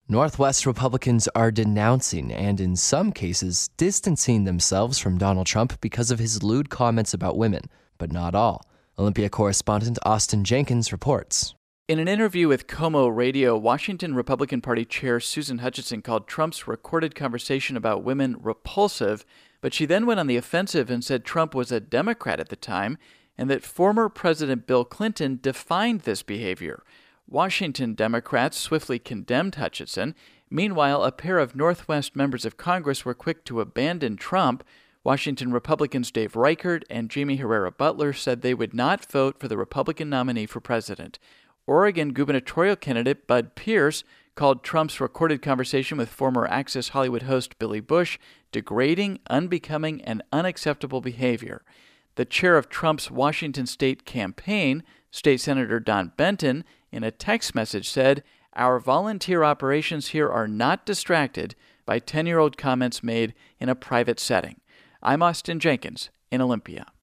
Northwest Republicans are denouncing and, in some cases, distancing themselves from Donald Trump because of his lewd comments about women, but not all. Olympia correspondent Austin Jenkins reports. In an interview with Como Radio, Washington Republican Party Chair Susan Hutchinson called Trump's recorded conversation about women repulsive, but she then went on the offensive and said Trump was a Democrat at the time and that former President Bill Clinton defined this behavior. Washington Democrats swiftly condemned Hutchinson. Meanwhile, a pair of Northwest members of Congress were quick to abandon Trump. Washington Republicans Dave Reichert and Jamie Herrera Butler said they would not vote for the Republican nominee for president. Oregon gubernatorial candidate Bud Pierce called Trump's recorded conversation with former Access Hollywood host Billy Bush degrading, unbecoming, and unacceptable behavior. The chair of Trump's Washington state campaign, State Senator Don Benton, in a text message said, "Our volunteer operations here are not distracted by 10-year-old comments made in a private setting." I'm Austin Jenkins in Olympia.